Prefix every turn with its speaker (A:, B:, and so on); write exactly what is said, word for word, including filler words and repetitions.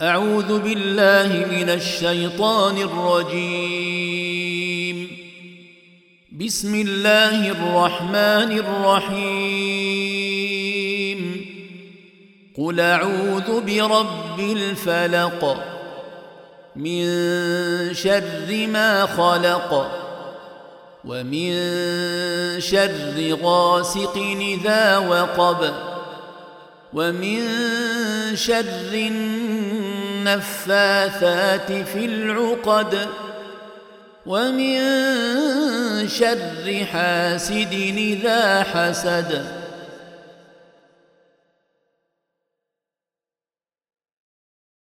A: أعوذ بالله من الشيطان الرجيم. بسم الله الرحمن الرحيم. قل أعوذ برب الفلق من شر ما خلق ومن شر غاسق إذا وقب ومن شر النفاثات في العقد ومن شر حاسد إذا حسد.